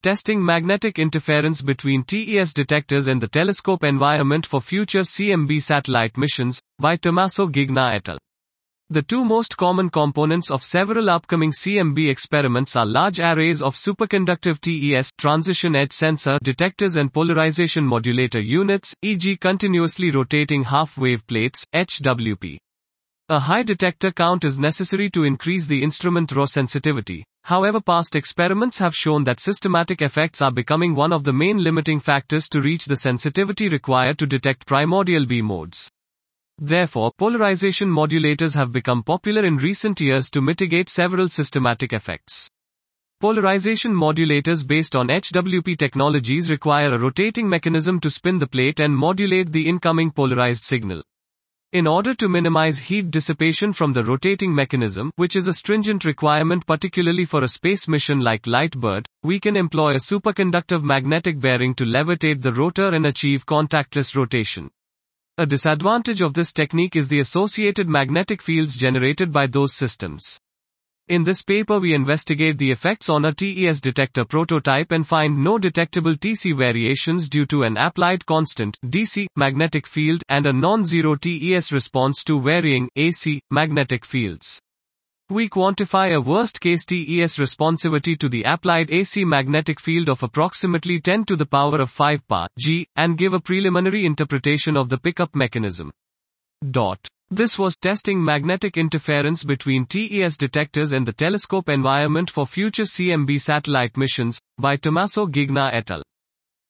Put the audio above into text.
Testing magnetic interference between TES detectors and the telescope environment for future CMB satellite missions, by Tommaso Gigna et al. The two most common components of several upcoming CMB experiments are large arrays of superconductive TES transition edge sensor detectors and polarization modulator units, e.g. continuously rotating half-wave plates, HWP. A high detector count is necessary to increase the instrument raw sensitivity. However, past experiments have shown that systematic effects are becoming one of the main limiting factors to reach the sensitivity required to detect primordial B modes. Therefore, polarization modulators have become popular in recent years to mitigate several systematic effects. Polarization modulators based on HWP technologies require a rotating mechanism to spin the plate and modulate the incoming polarized signal. In order to minimize heat dissipation from the rotating mechanism, which is a stringent requirement particularly for a space mission like LightBird, we can employ a superconductive magnetic bearing to levitate the rotor and achieve contactless rotation. A disadvantage of this technique is the associated magnetic fields generated by those systems. In this paper we investigate the effects on a TES detector prototype and find no detectable TC variations due to an applied constant DC magnetic field and a non-zero TES response to varying AC magnetic fields. We quantify a worst-case TES responsivity to the applied AC magnetic field of approximately 10 to the power of 5 Pa G, and give a preliminary interpretation of the pickup mechanism. This was Testing Magnetic Interference Between TES Detectors and the Telescope Environment for Future CMB Satellite Missions, by Tommaso Gigna et al.